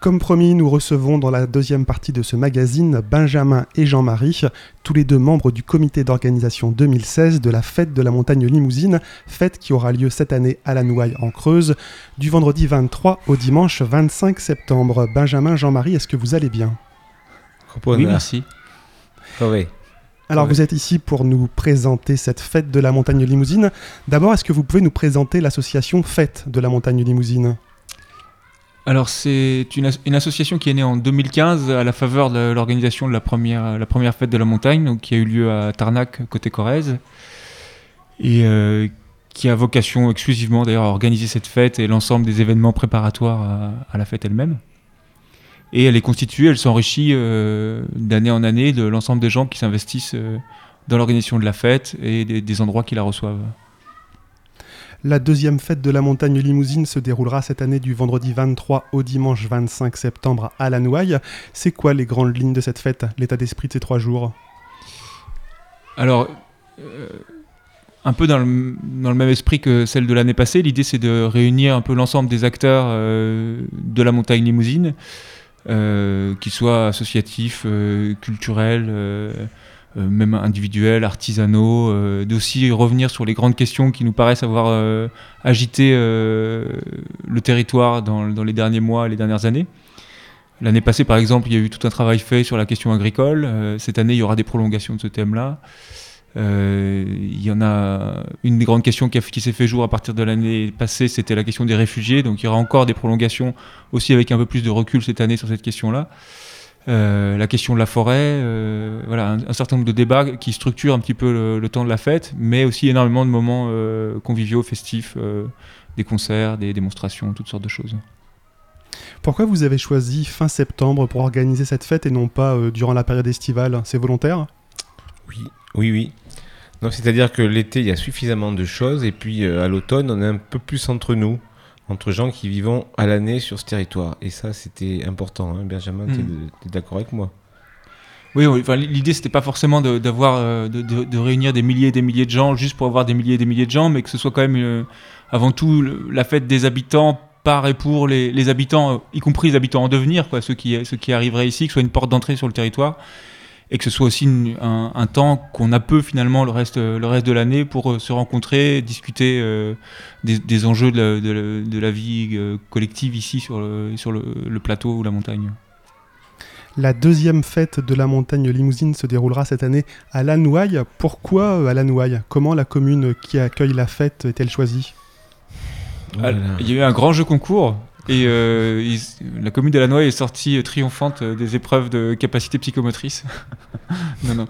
Comme promis, nous recevons dans la deuxième partie de ce magazine Benjamin et Jean-Marie, tous les deux membres du comité d'organisation 2016 de la Fête de la Montagne Limousine, fête qui aura lieu cette année à la Nouaille en Creuse, du vendredi 23 au dimanche 25 septembre. Benjamin, Jean-Marie, est-ce que vous allez bien ? Oui, merci. Oui. Alors vous êtes ici pour nous présenter cette Fête de la Montagne Limousine. D'abord, est-ce que vous pouvez nous présenter l'association Fête de la Montagne Limousine ? Alors c'est une association qui est née en 2015 à la faveur de l'organisation de la première fête de la montagne, donc, qui a eu lieu à Tarnac, côté Corrèze, et qui a vocation exclusivement d'ailleurs à organiser cette fête et l'ensemble des événements préparatoires à la fête elle-même. Et elle s'enrichit d'année en année de l'ensemble des gens qui s'investissent dans l'organisation de la fête et des endroits qui la reçoivent. La deuxième fête de la montagne Limousine se déroulera cette année du vendredi 23 au dimanche 25 septembre à la Nouaille. C'est quoi les grandes lignes de cette fête, l'état d'esprit de ces 3 jours ? Alors, un peu dans le même esprit que celle de l'année passée, l'idée c'est de réunir un peu l'ensemble des acteurs de la montagne Limousine, qu'ils soient associatifs, culturels, même individuels, artisanaux, d'aussi revenir sur les grandes questions qui nous paraissent avoir agité le territoire dans les derniers mois et les dernières années. L'année passée, par exemple, il y a eu tout un travail fait sur la question agricole. Cette année, il y aura des prolongations de ce thème-là. Il y en a une des grandes questions qui s'est fait jour à partir de l'année passée, c'était la question des réfugiés. Donc il y aura encore des prolongations aussi avec un peu plus de recul cette année sur cette question-là. La question de la forêt, voilà, un certain nombre de débats qui structurent un petit peu le temps de la fête, mais aussi énormément de moments conviviaux, festifs, des concerts, des démonstrations, toutes sortes de choses. Pourquoi vous avez choisi fin septembre pour organiser cette fête et non pas durant la période estivale ? C'est volontaire ? Oui. Non, c'est-à-dire que l'été, il y a suffisamment de choses, et puis à l'automne, on est un peu plus entre nous, entre gens qui vivent à l'année sur ce territoire. Et ça, c'était important. Hein. Benjamin, t'es d'accord avec moi ? Oui, enfin, l'idée, c'était pas forcément de réunir des milliers et des milliers de gens juste pour avoir des milliers et des milliers de gens, mais que ce soit quand même avant tout la fête des habitants par et pour les habitants, y compris les habitants en devenir, quoi, ceux qui arriveraient ici, que ce soit une porte d'entrée sur le territoire. Et que ce soit aussi un temps qu'on a peu finalement le reste de l'année pour se rencontrer, discuter des enjeux de la vie collective ici sur le plateau ou la montagne. La deuxième fête de la montagne Limousine se déroulera cette année à la Nouaille. Pourquoi à la Nouaille ? Comment la commune qui accueille la fête est-elle choisie ? Voilà. Il y a eu un grand jeu concours. Et la commune de la Nouaille est sortie triomphante des épreuves de capacité psychomotrice. Non.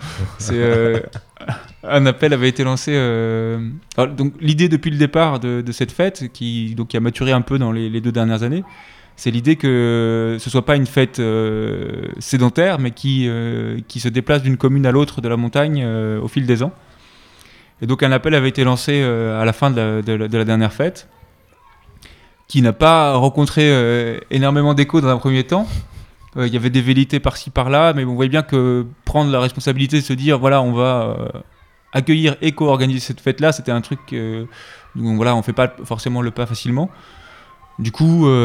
Un appel avait été lancé. Alors, donc, l'idée depuis le départ de cette fête, qui a maturé un peu dans les 2 dernières années, c'est l'idée que ce ne soit pas une fête sédentaire, mais qui se déplace d'une commune à l'autre de la montagne au fil des ans. Et donc un appel avait été lancé à la fin de la dernière fête, qui n'a pas rencontré énormément d'écho dans un premier temps. Il y avait des velléités par-ci par-là, mais on voyait bien que prendre la responsabilité de se dire voilà, on va accueillir et co-organiser cette fête-là, c'était un truc dont voilà, on fait pas forcément le pas facilement. Du coup, à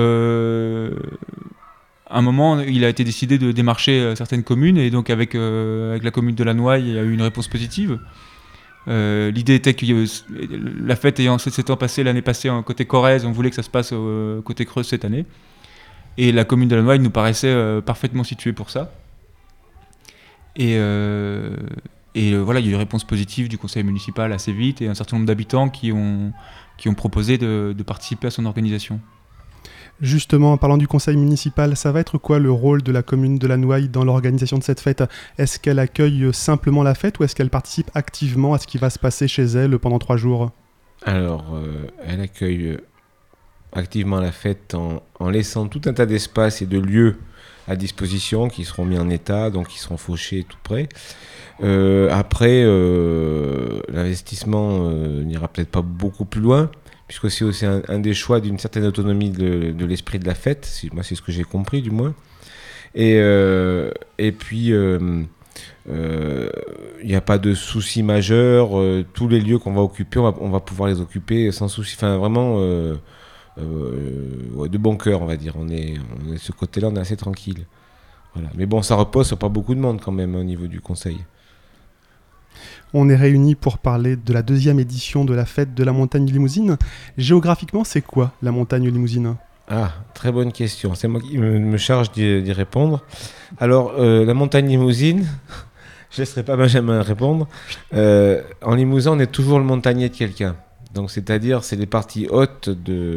un moment, il a été décidé de démarcher certaines communes, et donc avec la commune de la Nouaille, il y a eu une réponse positive. L'idée était que la fête s'étant passée l'année passée en côté Corrèze, on voulait que ça se passe côté Creuse cette année. Et la commune de la Nouaille nous paraissait parfaitement située pour ça. Et voilà, il y a eu une réponse positive du conseil municipal assez vite, et un certain nombre d'habitants qui ont proposé de participer à son organisation. Justement, en parlant du conseil municipal, ça va être quoi le rôle de la commune de la Nouaille dans l'organisation de cette fête ? Est-ce qu'elle accueille simplement la fête, ou est-ce qu'elle participe activement à ce qui va se passer chez elle pendant 3 jours ? Alors, elle accueille activement la fête en laissant tout un tas d'espaces et de lieux à disposition qui seront mis en état, donc qui seront fauchés tout près. Après, l'investissement n'ira peut-être pas beaucoup plus loin, puisque c'est aussi un des choix d'une certaine autonomie de l'esprit de la fête. Moi, c'est ce que j'ai compris, du moins. Et puis, il n'y a pas de souci majeur. Tous les lieux qu'on va occuper, on va pouvoir les occuper sans souci. Enfin, vraiment, de bon cœur, on va dire. On est de ce côté-là, on est assez tranquille. Voilà. Mais bon, ça repose sur pas beaucoup de monde quand même au niveau du conseil. On est réunis pour parler de la 2e édition de la fête de la montagne limousine. Géographiquement, c'est quoi la montagne limousine ? Ah, très bonne question. C'est moi qui me charge d'y répondre. Alors, la montagne limousine, je ne laisserai pas Benjamin répondre. En Limousin, on est toujours le montagnier de quelqu'un. Donc, c'est-à-dire, c'est les parties hautes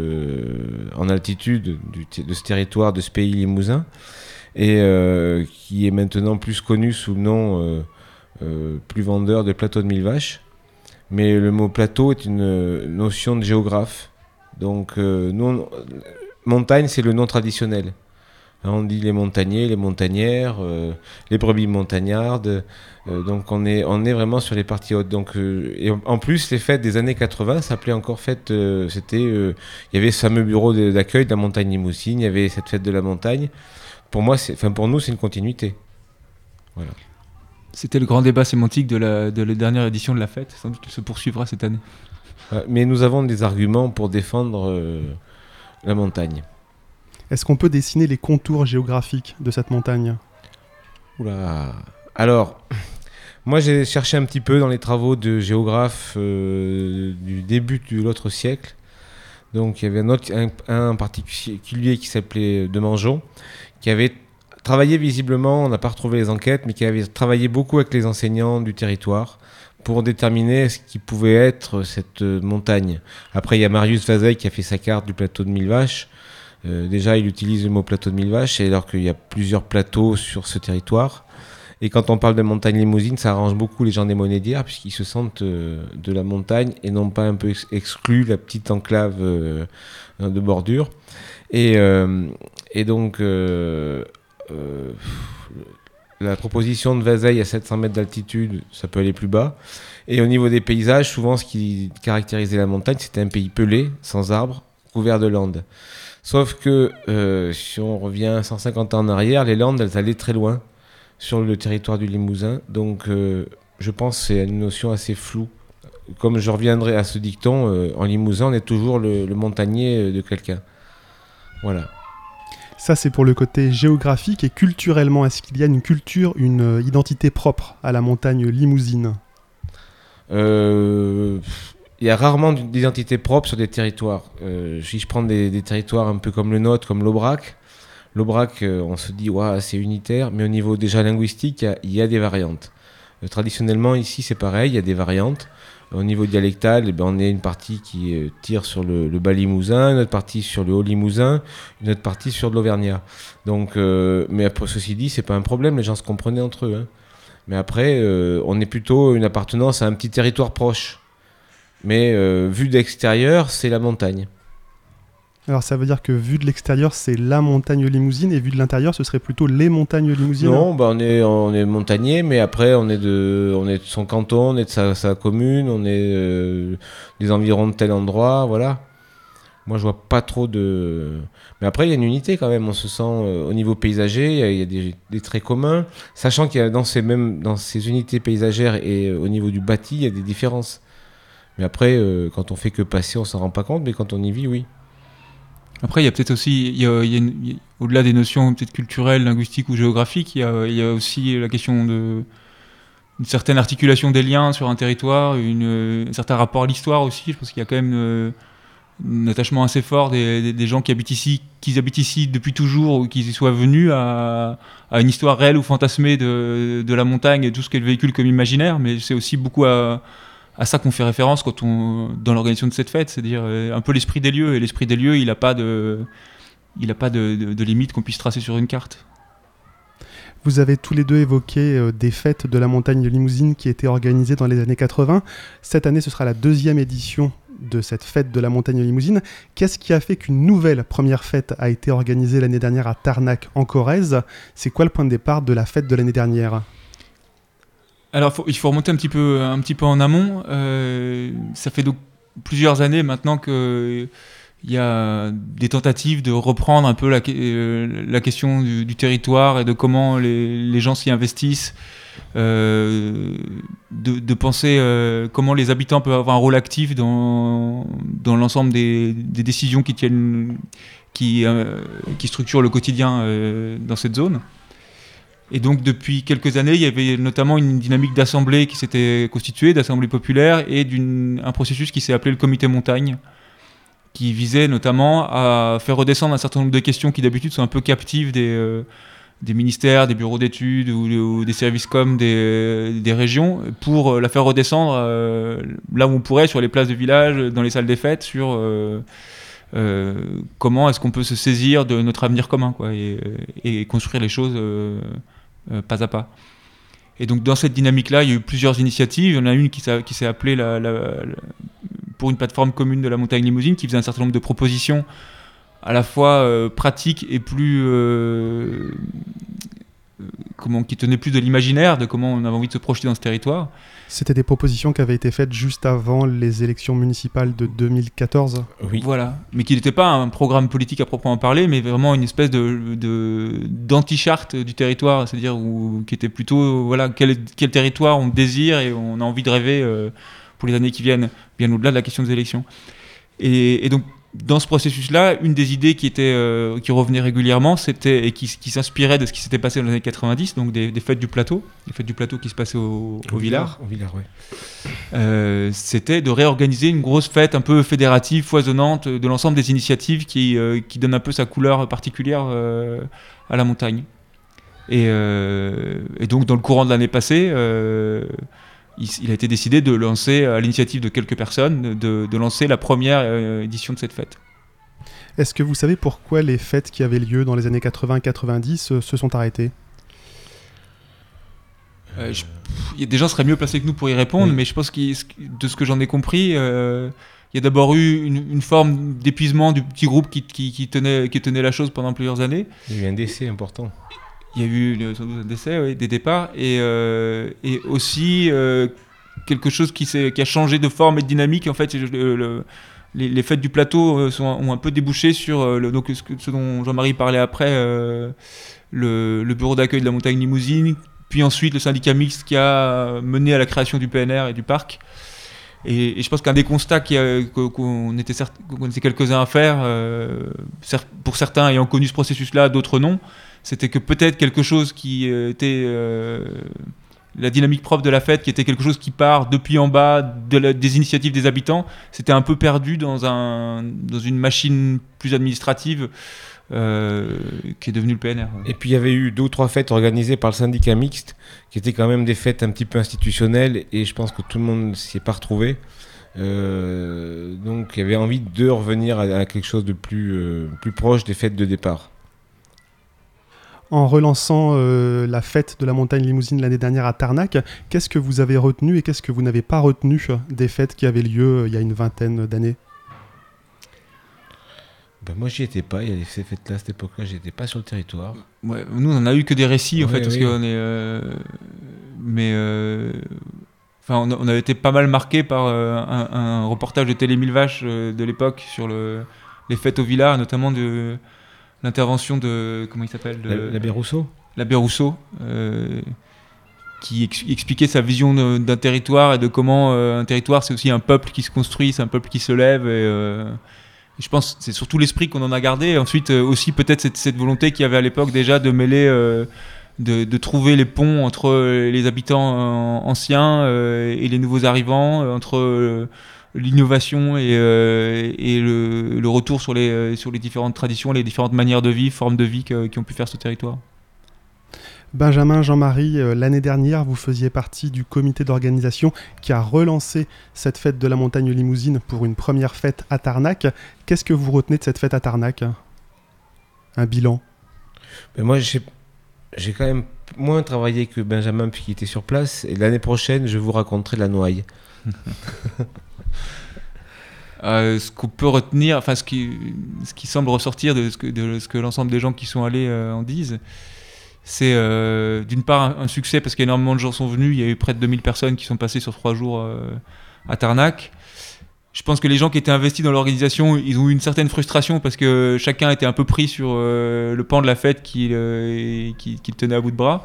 en altitude de ce territoire, de ce pays limousin, et qui est maintenant plus connu sous le nom plus vendeur de plateau de 1000 vaches. Mais le mot plateau est une notion de géographe. Donc, montagne, c'est le nom traditionnel. On dit les montagners, les montagnères, les brebis montagnardes. Donc on est vraiment sur les parties hautes. Donc, et en plus, les fêtes des années 80 s'appelaient encore fête. Il y avait ce fameux bureau d'accueil de la montagne limousine. Il y avait cette fête de la montagne. Pour nous, c'est une continuité. Voilà. C'était le grand débat sémantique de la dernière édition de la fête. Sans doute qu'il se poursuivra cette année. Mais nous avons des arguments pour défendre la montagne. Est-ce qu'on peut dessiner les contours géographiques de cette montagne ? Oula. Alors, moi j'ai cherché un petit peu dans les travaux de géographes du début de l'autre siècle. Donc il y avait un particulier qui s'appelait Demangeon, qui avait travaillé visiblement, on n'a pas retrouvé les enquêtes, mais qui avait travaillé beaucoup avec les enseignants du territoire pour déterminer ce qui pouvait être cette montagne. Après, il y a Marius Vazeille qui a fait sa carte du plateau de 1000 vaches. Déjà, il utilise le mot plateau de 1000 vaches, alors qu'il y a plusieurs plateaux sur ce territoire. Et quand on parle de montagne limousine, ça arrange beaucoup les gens des Monédières, puisqu'ils se sentent de la montagne et non pas un peu exclus, la petite enclave de bordure. Et donc, la proposition de Vazeille à 700 mètres d'altitude, ça peut aller plus bas. Et au niveau des paysages, souvent ce qui caractérisait la montagne, c'était un pays pelé, sans arbres, couvert de landes. Sauf que si on revient 150 ans en arrière, les landes, elles allaient très loin sur le territoire du Limousin. Donc je pense que c'est une notion assez floue. Comme je reviendrai à ce dicton, en Limousin, on est toujours le montagnier de quelqu'un. Voilà. Ça, c'est pour le côté géographique et culturellement. Est-ce qu'il y a une culture, une identité propre à la montagne limousine ? Il y a rarement d'identité propre sur des territoires. Si je prends des territoires un peu comme le nôtre, comme l'Aubrac, on se dit ouais, c'est unitaire, mais au niveau déjà linguistique, il y a des variantes. Traditionnellement, ici, c'est pareil, il y a des variantes. Au niveau dialectal, on est une partie qui tire sur le bas limousin, une autre partie sur le haut limousin, une autre partie sur de l'auvergnat. Donc, mais après, ceci dit, c'est pas un problème, les gens se comprenaient entre eux. Hein. Mais après, on est plutôt une appartenance à un petit territoire proche. Mais vu d'extérieur, c'est la montagne. Alors ça veut dire que vu de l'extérieur, c'est la montagne limousine, et vu de l'intérieur, ce serait plutôt les montagnes limousines ? Non, on est montagnier, mais après on est de son canton, on est de sa commune, on est des environs de tel endroit, voilà. Moi je vois pas trop de... Mais après il y a une unité quand même, on se sent au niveau paysager, il y a des traits communs, sachant qu'il y a dans ces unités paysagères et au niveau du bâti, il y a des différences. Mais après, quand on fait que passer, on s'en rend pas compte, mais quand on y vit, oui. Après, il y a peut-être aussi, au-delà des notions peut-être culturelles, linguistiques ou géographiques, il y a aussi la question d'une certaine articulation des liens sur un territoire, un certain rapport à l'histoire aussi. Je pense qu'il y a quand même un attachement assez fort des gens qui habitent ici depuis toujours, ou qui y soient venus à une histoire réelle ou fantasmée de la montagne et tout ce qu'elle véhicule comme imaginaire, mais c'est aussi beaucoup à ça qu'on fait référence dans l'organisation de cette fête, c'est-à-dire un peu l'esprit des lieux. Et l'esprit des lieux, il n'a pas de limite qu'on puisse tracer sur une carte. Vous avez tous les deux évoqué des fêtes de la montagne limousine qui étaient organisées dans les années 80. Cette année, ce sera la 2e édition de cette fête de la montagne limousine. Qu'est-ce qui a fait qu'une nouvelle première fête a été organisée l'année dernière à Tarnac, en Corrèze ? C'est quoi le point de départ de la fête de l'année dernière ? Alors, il faut remonter un petit peu en amont. Ça fait donc plusieurs années maintenant que il y a des tentatives de reprendre un peu la question du territoire et de comment les gens s'y investissent, de penser comment les habitants peuvent avoir un rôle actif dans l'ensemble des décisions qui structurent le quotidien dans cette zone. Et donc depuis quelques années, il y avait notamment une dynamique d'assemblée qui s'était constituée, d'assemblée populaire, et un processus qui s'est appelé le comité montagne, qui visait notamment à faire redescendre un certain nombre de questions qui d'habitude sont un peu captives des ministères, des bureaux d'études ou des services com des régions, pour la faire redescendre là où on pourrait, sur les places de village, dans les salles des fêtes, sur comment est-ce qu'on peut se saisir de notre avenir commun, quoi, et construire les choses pas à pas. Et donc dans cette dynamique-là, il y a eu plusieurs initiatives. Il y en a une qui s'est appelée pour une plateforme commune de la montagne limousine, qui faisait un certain nombre de propositions à la fois pratiques et plus qui tenaient plus de l'imaginaire, de comment on avait envie de se projeter dans ce territoire. C'était des propositions qui avaient été faites juste avant les élections municipales de 2014. Oui. Voilà, mais qui n'était pas un programme politique à proprement parler, mais vraiment une espèce d'anti-charte du territoire, c'est-à-dire qui était plutôt quel territoire on désire et on a envie de rêver pour les années qui viennent, bien au-delà de la question des élections. Et donc dans ce processus-là, une des idées qui revenait régulièrement, c'était, et qui s'inspirait de ce qui s'était passé dans les années 90, donc des fêtes du plateau, les fêtes du plateau qui se passaient au Villard. Au Villard, oui. C'était de réorganiser une grosse fête un peu fédérative, foisonnante, de l'ensemble des initiatives qui donnent un peu sa couleur particulière à la montagne. Et donc, dans le courant de l'année passée, il a été décidé de lancer, à l'initiative de quelques personnes, de lancer la première édition de cette fête. Est-ce que vous savez pourquoi les fêtes qui avaient lieu dans les années 80-90 se sont arrêtées ? Des gens seraient mieux placés que nous pour y répondre, mais je pense que de ce que j'en ai compris, il y a d'abord eu une forme d'épuisement du petit groupe qui tenait la chose pendant plusieurs années. Il y a eu un décès important. Il y a eu sans doute un décès, oui, des départs, et aussi quelque chose qui a changé de forme et de dynamique. En fait, les fêtes du plateau ont un peu débouché sur donc ce dont Jean-Marie parlait après, le bureau d'accueil de la montagne limousine, puis ensuite le syndicat mixte qui a mené à la création du PNR et du parc. Et je pense qu'un des constats qu'on était quelques-uns à faire, pour certains ayant connu ce processus-là, d'autres non, c'était que peut-être quelque chose qui était la dynamique propre de la fête, qui était quelque chose qui part depuis en bas des initiatives des habitants, c'était un peu perdu dans une machine plus administrative qui est devenue le PNR. Et puis il y avait eu 2 ou 3 fêtes organisées par le syndicat mixte, qui étaient quand même des fêtes un petit peu institutionnelles, et je pense que tout le monde s'y est pas retrouvé. Donc il y avait envie de revenir à quelque chose de plus proche des fêtes de départ. En relançant la fête de la montagne limousine l'année dernière à Tarnac, qu'est-ce que vous avez retenu et qu'est-ce que vous n'avez pas retenu des fêtes qui avaient lieu il y a une vingtaine d'années ? Moi, j'y étais pas. Il y a ces fêtes-là, à cette époque-là, j'étais pas sur le territoire. Ouais, nous, on n'a eu que des récits, en fait, parce qu'on est... on avait été pas mal marqué par un reportage de Télé Mille Vaches de l'époque sur les fêtes au Villard, notamment de l'intervention de... Comment il s'appelle L'abbé Rousseau. L'abbé Rousseau, qui expliquait sa vision d'un territoire et de comment un territoire, c'est aussi un peuple qui se construit, c'est un peuple qui se lève. Et je pense que c'est surtout l'esprit qu'on en a gardé. Ensuite, aussi peut-être cette volonté qu'il y avait à l'époque déjà de mêler... De trouver les ponts entre les habitants anciens et les nouveaux arrivants, entre l'innovation et le retour sur les différentes traditions, les différentes manières de vivre, formes de vie qui ont pu faire ce territoire. Benjamin, Jean-Marie, l'année dernière, vous faisiez partie du comité d'organisation qui a relancé cette fête de la montagne limousine pour une première fête à Tarnac. Qu'est-ce que vous retenez de cette fête à Tarnac ? Un bilan ? Moi, j'ai quand même moins travaillé que Benjamin puisqu'il était sur place, et l'année prochaine je vous raconterai la Noailles. Ce qu'on peut retenir, enfin ce qui semble ressortir de ce que l'ensemble des gens qui sont allés en disent, c'est d'une part un succès parce qu'énormément de gens sont venus. Il y a eu près de 2000 personnes qui sont passées sur 3 jours à Tarnac. je pense que les gens qui étaient investis dans l'organisation, ils ont eu une certaine frustration parce que chacun était un peu pris sur le pan de la fête qu'il tenait à bout de bras.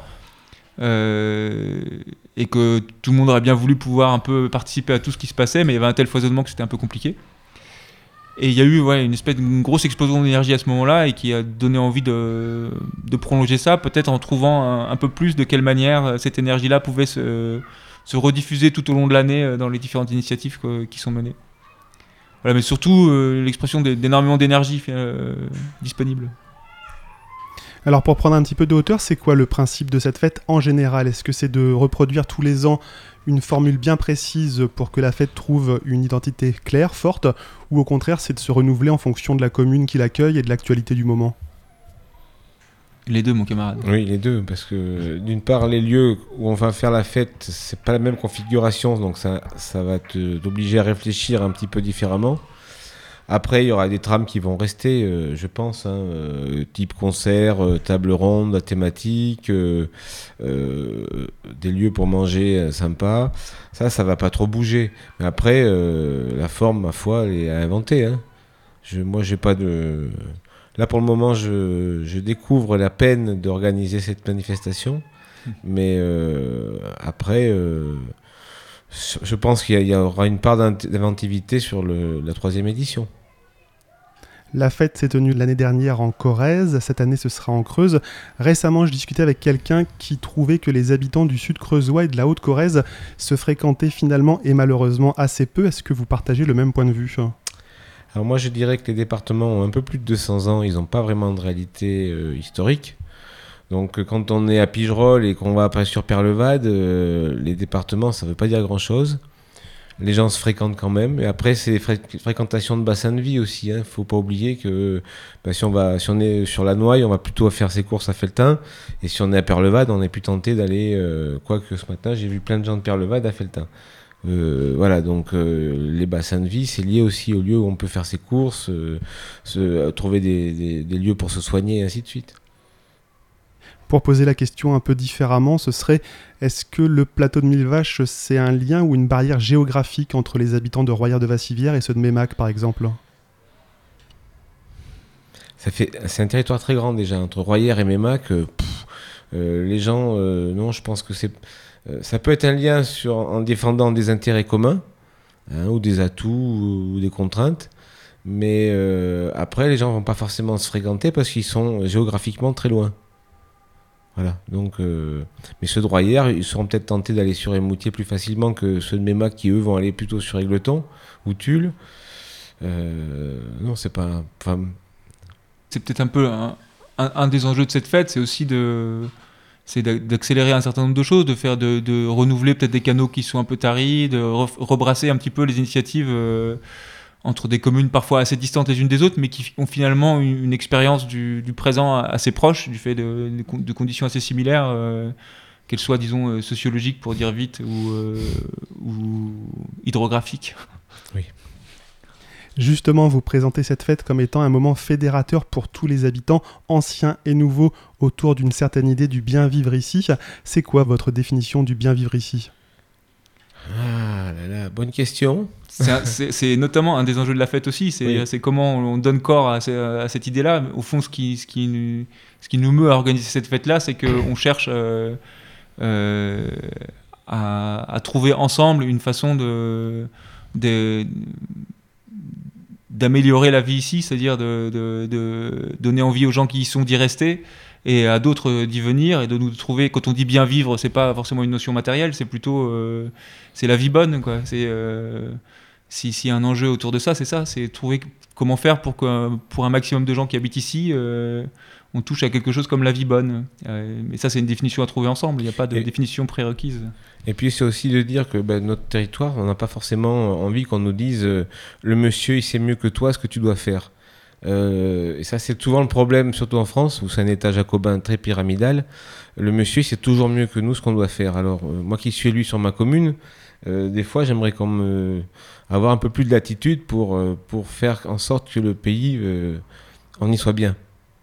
Et que tout le monde aurait bien voulu pouvoir un peu participer à tout ce qui se passait, mais il y avait un tel foisonnement que c'était un peu compliqué. Et il y a eu une grosse explosion d'énergie à ce moment-là et qui a donné envie de prolonger ça, peut-être en trouvant un peu plus de quelle manière cette énergie-là pouvait se rediffuser tout au long de l'année dans les différentes initiatives qui sont menées. Voilà, mais surtout l'expression d'énormément d'énergie disponible. Alors pour prendre un petit peu de hauteur, c'est quoi le principe de cette fête en général ? Est-ce que c'est de reproduire tous les ans une formule bien précise pour que la fête trouve une identité claire, forte, ou au contraire c'est de se renouveler en fonction de la commune qui l'accueille et de l'actualité du moment ? Les deux, mon camarade. Oui, les deux, parce que d'une part, les lieux où on va faire la fête, c'est pas la même configuration, donc ça va t'obliger à réfléchir un petit peu différemment. Après, il y aura des trames qui vont rester, je pense, type concert, table ronde, thématique, des lieux pour manger sympas. Ça va pas trop bouger. Mais après, la forme, ma foi, elle est à inventer. Moi, j'ai pas de... Là, pour le moment, je découvre la peine d'organiser cette manifestation. Mais après, je pense qu'il y aura une part d'inventivité sur la 3e édition. La fête s'est tenue l'année dernière en Corrèze, cette année ce sera en Creuse. Récemment, je discutais avec quelqu'un qui trouvait que les habitants du sud creusois et de la Haute-Corrèze se fréquentaient finalement et malheureusement assez peu. Est-ce que vous partagez le même point de vue ? Alors moi, je dirais que les départements ont un peu plus de 200 ans, ils n'ont pas vraiment de réalité historique. Donc quand on est à Pigerolles et qu'on va pas sur Perlevade, les départements, ça ne veut pas dire grand-chose. Les gens se fréquentent quand même. Et après, c'est fréquentation de bassin de vie aussi. Il ne faut pas oublier que si on est sur la Noaille, on va plutôt faire ses courses à Felletin. Et si on est à Perlevade, on est plus tenté d'aller... quoique ce matin, j'ai vu plein de gens de Perlevade à Felletin. Voilà, donc les bassins de vie, c'est lié aussi au lieu où on peut faire ses courses, trouver des lieux pour se soigner, et ainsi de suite. Pour poser la question un peu différemment, ce serait, est-ce que le plateau de Millevaches, c'est un lien ou une barrière géographique entre les habitants de Royères-de-Vassivière et ceux de Mémac, par exemple ? C'est un territoire très grand déjà, entre Royères et Mémac. Les gens, non, je pense que ça peut être un lien en défendant des intérêts communs, ou des atouts, ou des contraintes. Mais après, les gens ne vont pas forcément se fréquenter parce qu'ils sont géographiquement très loin. Voilà, donc, mais ceux de Royères, ils seront peut-être tentés d'aller sur Émoutier plus facilement que ceux de Mémac qui, eux, vont aller plutôt sur Égletons ou Tulle. Non, c'est pas... C'est peut-être un peu un des enjeux de cette fête, c'est aussi d'accélérer un certain nombre de choses, de renouveler peut-être des canaux qui sont un peu taris, de rebrasser un petit peu les initiatives entre des communes parfois assez distantes les unes des autres, mais qui ont finalement une expérience du présent assez proche, du fait de conditions assez similaires, qu'elles soient, disons, sociologiques, pour dire vite, ou hydrographiques. Oui. Justement, vous présentez cette fête comme étant un moment fédérateur pour tous les habitants, anciens et nouveaux, autour d'une certaine idée du bien vivre ici. C'est quoi votre définition du bien vivre ici ? Ah là là, bonne question. C'est notamment un des enjeux de la fête aussi, c'est comment on donne corps à cette idée-là. Au fond, ce qui nous meut à organiser cette fête-là, c'est qu'on cherche à trouver ensemble une façon d'améliorer la vie ici, c'est-à-dire de donner envie aux gens qui y sont d'y rester et à d'autres d'y venir, et de nous trouver. Quand on dit bien vivre, c'est pas forcément une notion matérielle, c'est plutôt c'est la vie bonne, quoi. S'il y a un enjeu autour de ça, c'est ça, c'est trouver comment faire pour un maximum de gens qui habitent ici, on touche à quelque chose comme la vie bonne. Mais ça, c'est une définition à trouver ensemble, il n'y a pas de définition prérequise. Et puis c'est aussi de dire que notre territoire, on n'a pas forcément envie qu'on nous dise le monsieur il sait mieux que toi ce que tu dois faire. Et ça, c'est souvent le problème, surtout en France où c'est un état jacobin très pyramidal. Le monsieur il sait toujours mieux que nous ce qu'on doit faire. Alors moi qui suis élu sur ma commune, des fois j'aimerais avoir un peu plus de latitude pour faire en sorte que le pays on y soit bien.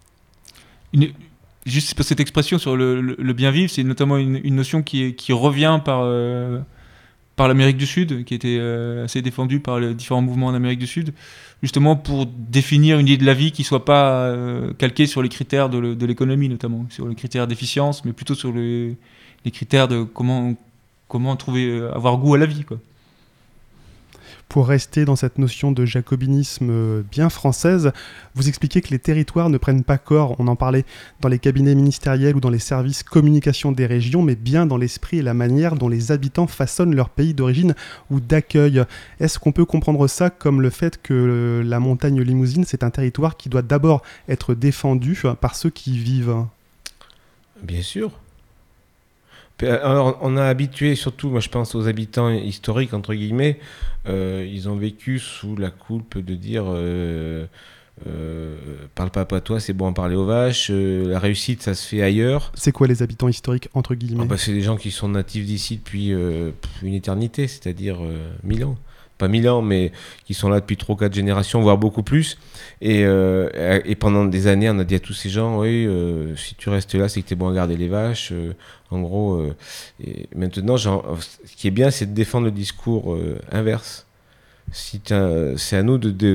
Juste pour cette expression sur le bien vivre, c'est notamment une notion qui revient par par l'Amérique du Sud, qui était assez défendue par les différents mouvements en Amérique du Sud, justement pour définir une idée de la vie qui ne soit pas calquée sur les critères de l'économie, notamment, sur les critères d'efficience, mais plutôt sur les critères de comment avoir goût à la vie, quoi. Pour rester dans cette notion de jacobinisme bien française, vous expliquez que les territoires ne prennent pas corps, on en parlait dans les cabinets ministériels ou dans les services communication des régions, mais bien dans l'esprit et la manière dont les habitants façonnent leur pays d'origine ou d'accueil. Est-ce qu'on peut comprendre ça comme le fait que la montagne Limousine, c'est un territoire qui doit d'abord être défendu par ceux qui y vivent ? Bien sûr. Alors, on a habitué, surtout, moi je pense aux habitants historiques, entre guillemets, ils ont vécu sous la coupe de dire parle pas à toi, c'est bon à parler aux vaches, la réussite ça se fait ailleurs. C'est quoi les habitants historiques, entre guillemets ? C'est des gens qui sont natifs d'ici depuis une éternité, c'est-à-dire 1000 ans. Pas 1000 ans, mais qui sont là depuis 3 ou 4 générations, voire beaucoup plus. Et pendant des années, on a dit à tous ces gens, oui, si tu restes là, c'est que tu es bon à garder les vaches. En gros, et maintenant, ce qui est bien, c'est de défendre le discours inverse. C'est à nous de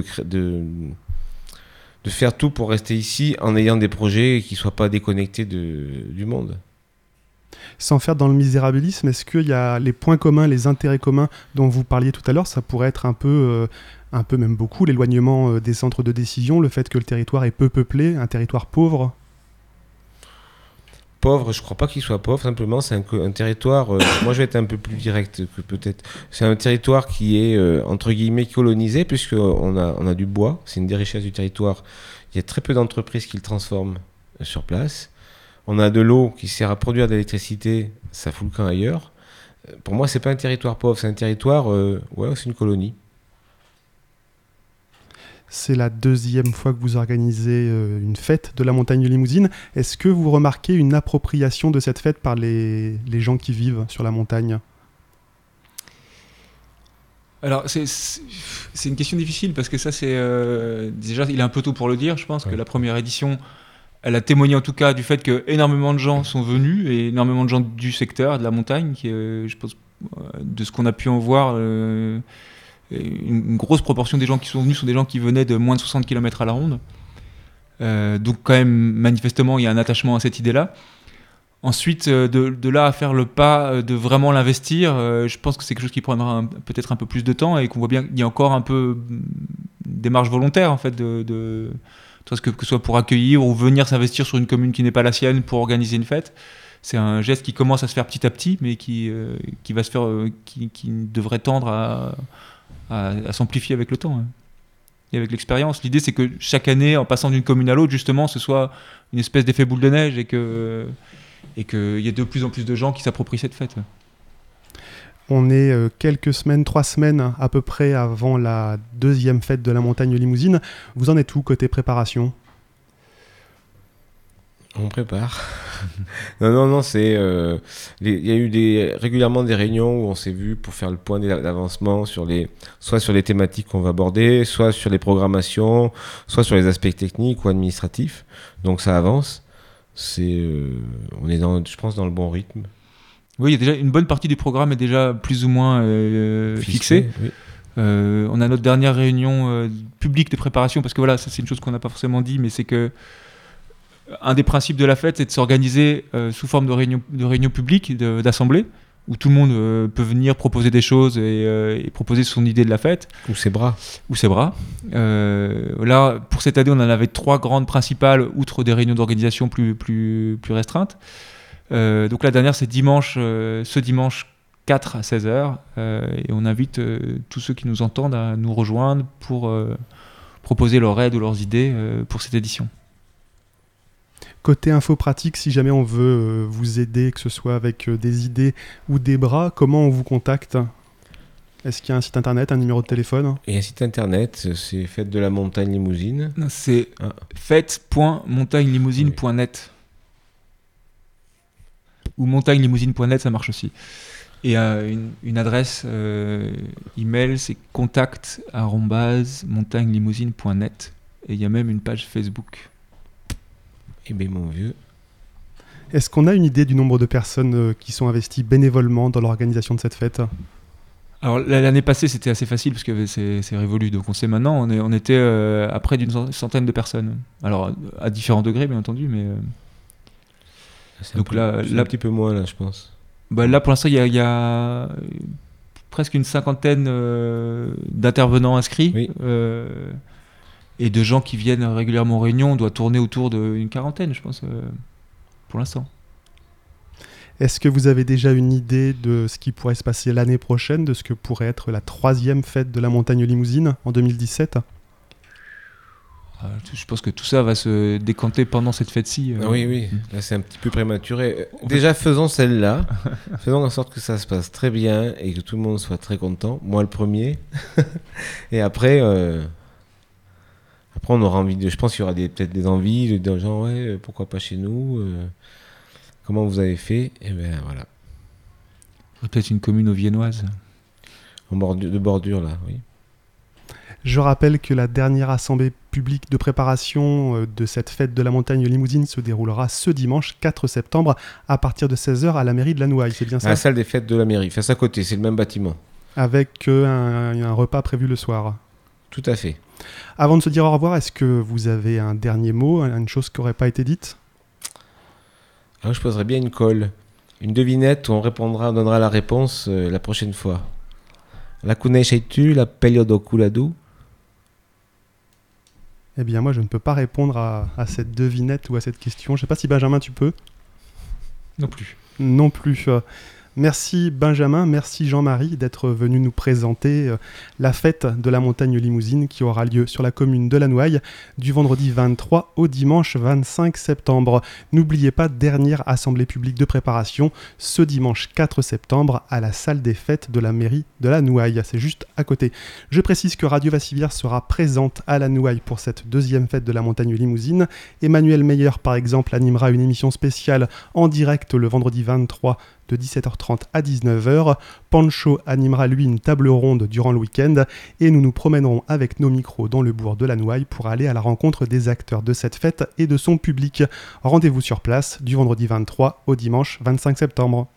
faire tout pour rester ici en ayant des projets qui ne soient pas déconnectés du monde. Sans faire dans le misérabilisme, est-ce qu'il y a les points communs, les intérêts communs dont vous parliez tout à l'heure, ça pourrait être un peu même beaucoup, l'éloignement des centres de décision, le fait que le territoire est peu peuplé, un territoire pauvre ? Pauvre, je crois pas qu'il soit pauvre, simplement c'est un territoire, moi je vais être un peu plus direct que peut-être, c'est un territoire qui est entre guillemets colonisé, puisqu'on a du bois, c'est une des richesses du territoire, il y a très peu d'entreprises qui le transforment sur place, on a de l'eau qui sert à produire de l'électricité, ça fout le camp ailleurs. Pour moi c'est pas un territoire pauvre, c'est un territoire, c'est une colonie. C'est la deuxième fois que vous organisez une fête de la montagne Limousine. Est-ce que vous remarquez une appropriation de cette fête par les gens qui vivent sur la montagne ? Alors, c'est une question difficile parce que ça, c'est... déjà, il est un peu tôt pour le dire. Je pense que la première édition, elle a témoigné en tout cas du fait que énormément de gens sont venus et énormément de gens du secteur, de la montagne, qui, je pense, de ce qu'on a pu en voir... une grosse proportion des gens qui sont venus sont des gens qui venaient de moins de 60 km à la ronde. Donc quand même, manifestement, il y a un attachement à cette idée-là. Ensuite, de là à faire le pas, de vraiment l'investir, je pense que c'est quelque chose qui prendra peut-être un peu plus de temps et qu'on voit bien qu'il y a encore un peu des marges volontaires, en fait, que ce soit pour accueillir ou venir s'investir sur une commune qui n'est pas la sienne pour organiser une fête. C'est un geste qui commence à se faire petit à petit, mais qui va se faire, qui devrait tendre à s'amplifier avec le temps, hein, et avec l'expérience. L'idée, c'est que chaque année, en passant d'une commune à l'autre, justement, ce soit une espèce d'effet boule de neige et qu'il y ait de plus en plus de gens qui s'approprient cette fête. On est quelques semaines, 3 semaines à peu près avant la deuxième fête de la montagne Limousine. Vous en êtes où côté préparation ? On prépare. Non, c'est... il y a eu régulièrement des réunions où on s'est vu pour faire le point d'avancement soit sur les thématiques qu'on va aborder, soit sur les programmations, soit sur les aspects techniques ou administratifs. Donc ça avance. On est, je pense, dans le bon rythme. Oui, il y a déjà une bonne partie du programme est déjà plus ou moins fixée. Oui. On a notre dernière réunion publique de préparation, parce que voilà, ça c'est une chose qu'on n'a pas forcément dit, mais c'est que un des principes de la fête, c'est de s'organiser sous forme de réunion publique, d'assemblée, où tout le monde peut venir proposer des choses et proposer son idée de la fête. Ou ses bras. Là, pour cette année, on en avait 3 grandes principales, outre des réunions d'organisation plus restreintes. Donc la dernière, c'est ce dimanche 4 à 16h. Et on invite tous ceux qui nous entendent à nous rejoindre pour proposer leur aide ou leurs idées pour cette édition. Côté info pratique, si jamais on veut vous aider, que ce soit avec des idées ou des bras, comment on vous contacte ? Est-ce qu'il y a un site internet, un numéro de téléphone ? Et un site internet, c'est Fête de la Montagne Limousine. Non, c'est fête.montagnelimousine.net. Ou montagnelimousine.net, ça marche aussi. Et une adresse email, c'est contact@montagnelimousine.net. Et il y a même une page Facebook. Eh bien, mon vieux. Est-ce qu'on a une idée du nombre de personnes qui sont investies bénévolement dans l'organisation de cette fête ? Alors l'année passée c'était assez facile parce que c'est révolu, donc on sait maintenant, on était à près d'une centaine de personnes. Alors à différents degrés bien entendu, mais Donc là, un petit peu moins là, je pense. Là pour l'instant il y a presque une cinquantaine d'intervenants inscrits. Oui. Et de gens qui viennent régulièrement aux réunions. On doit tourner autour d'une quarantaine, je pense, pour l'instant. Est-ce que vous avez déjà une idée de ce qui pourrait se passer l'année prochaine, de ce que pourrait être la 3e fête de la montagne limousine en 2017 ? Je pense que tout ça va se décanter pendant cette fête-ci. Oui. Là, c'est un petit peu prématuré. Déjà, faisons celle-là. Faisons en sorte que ça se passe très bien et que tout le monde soit très content. Moi, le premier. Et après... Après, on aura envie de... Je pense qu'il y aura peut-être des envies de dire genre, ouais, pourquoi pas chez nous comment vous avez fait? Et bien, voilà. Peut-être une commune viennoise. De bordure, là, oui. Je rappelle que la dernière assemblée publique de préparation de cette fête de la montagne limousine se déroulera ce dimanche 4 septembre à partir de 16h à la mairie de Lanouaille, c'est bien ça? À la salle des fêtes de la mairie, face à côté, c'est le même bâtiment. Avec un repas prévu le soir. Tout à fait. Avant de se dire au revoir, est-ce que vous avez un dernier mot, une chose qui n'aurait pas été dite? Alors, je poserais bien une colle. Une devinette où on donnera la réponse la prochaine fois. La connais-tu, la Peliodoculadu? Eh bien, moi, je ne peux pas répondre à cette devinette ou à cette question. Je ne sais pas si Benjamin, tu peux? Non plus. Non plus. Merci Benjamin, merci Jean-Marie d'être venu nous présenter la fête de la montagne limousine qui aura lieu sur la commune de Lanouaille du vendredi 23 au dimanche 25 septembre. N'oubliez pas, dernière assemblée publique de préparation ce dimanche 4 septembre à la salle des fêtes de la mairie de Lanouaille. C'est juste à côté. Je précise que Radio Vassivière sera présente à Lanouaille pour cette deuxième fête de la montagne limousine. Emmanuel Meyer, par exemple, animera une émission spéciale en direct le vendredi 23 de 17h30 à 19h. Pancho animera lui une table ronde durant le week-end et nous nous promènerons avec nos micros dans le bourg de Lanouaille pour aller à la rencontre des acteurs de cette fête et de son public. Rendez-vous sur place du vendredi 23 au dimanche 25 septembre.